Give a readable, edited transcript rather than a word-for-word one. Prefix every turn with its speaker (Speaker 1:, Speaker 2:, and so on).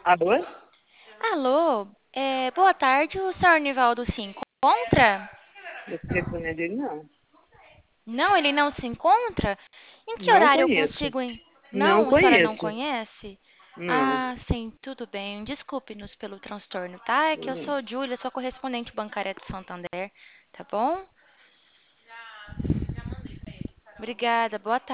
Speaker 1: Alô?
Speaker 2: Alô, boa tarde, o senhor Nivaldo se encontra?
Speaker 1: O telefone é dele, não.
Speaker 2: Não, ele não se encontra? Em que
Speaker 1: Não
Speaker 2: horário eu
Speaker 1: conheço.
Speaker 2: consigo...
Speaker 1: Não
Speaker 2: Não, a senhora não
Speaker 1: conheço.
Speaker 2: conhece?
Speaker 1: Não.
Speaker 2: Ah, sim, tudo bem. Desculpe-nos pelo transtorno, tá? É que eu sou Júlia, sou correspondente bancária de Santander, tá bom? Obrigada, boa tarde.